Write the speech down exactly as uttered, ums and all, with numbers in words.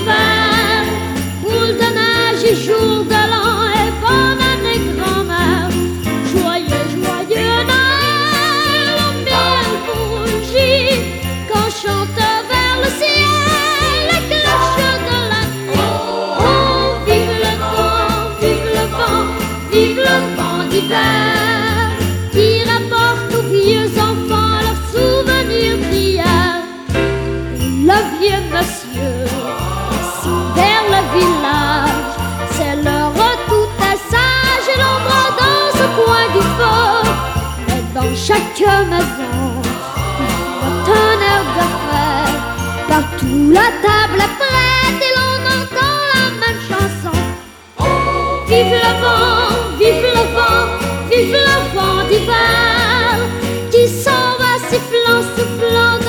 d'hiver, boule de neige et jour de l'an, et bonne année grand-mère. Joyeux, joyeux Noël, aux mille bougies, qu'on chante vers le ciel les cloches de la nuit. Oh, vive le vent, vive le vent, vive le vent d'hiver, qui rapporte aux vieux enfants leurs souvenirs d'hier. Le vieux monsieur, ici vers le village, c'est l'heure tout est sage et l'ombre dans ce coin du feu. Mais dans chaque maison, il y a un air de fête, partout la table est prête et l'on entend la même chanson. Vive le vent, vive le vent, vive le vent d'hiver, qui s'en va sifflant, soufflant